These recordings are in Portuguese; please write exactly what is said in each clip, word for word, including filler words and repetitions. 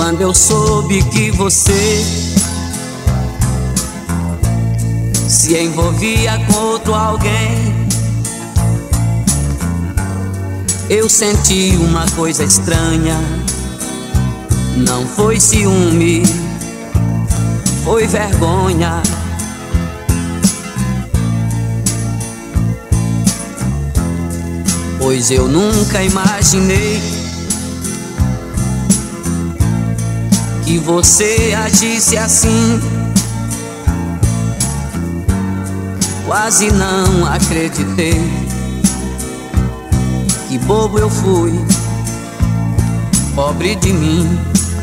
Quando eu soube que você se envolvia com outro alguém, eu senti uma coisa estranha. Não foi ciúme, foi vergonha. Pois eu nunca imaginei que você agisse assim. Quase não acreditei. Que bobo eu fui, pobre de mim.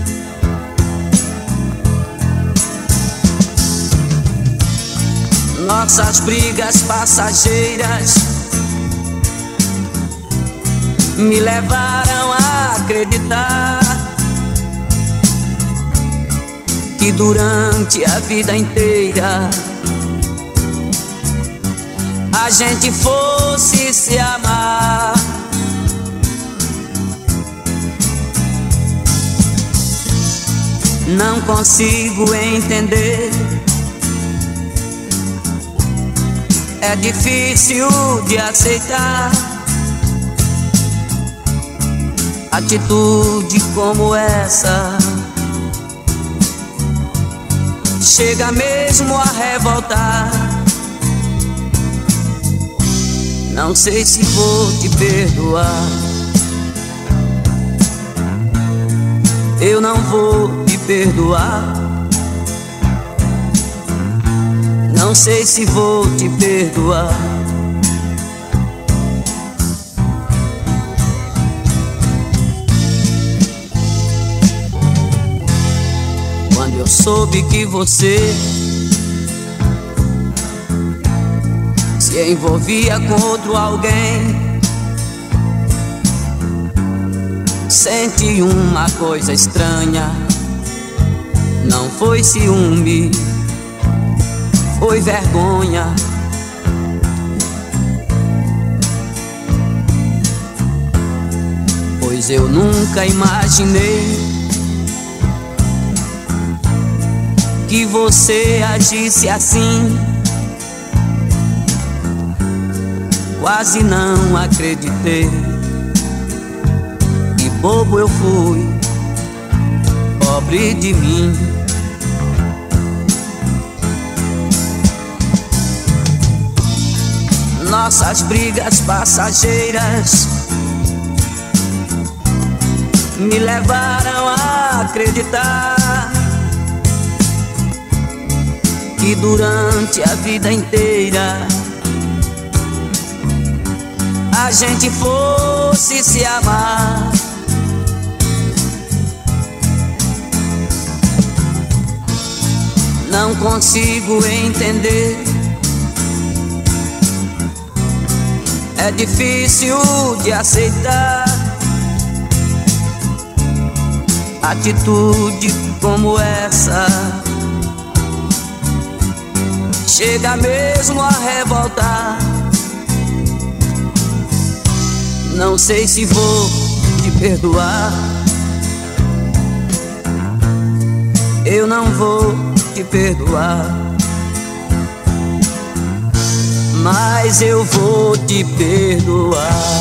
Nossas brigas passageiras me levaram a acreditar que durante a vida inteira a gente fosse se amar. Não consigo entender, é difícil de aceitar atitude como essa. Chega mesmo a revoltar. Não sei se vou te perdoar. Eu não vou te perdoar. Não sei se vou te perdoar. Quando eu soube que você se envolvia com outro alguém, senti uma coisa estranha. Não foi ciúme, foi vergonha. Pois eu nunca imaginei que você agisse assim. Quase não acreditei. Que bobo eu fui, pobre de mim. Nossas brigas passageiras me levaram a acreditar que durante a vida inteira a gente fosse se amar. Não consigo entender, é difícil de aceitar atitude como essa. Chega mesmo a revoltar. Não sei se vou te perdoar. Eu não vou te perdoar, mas eu vou te perdoar.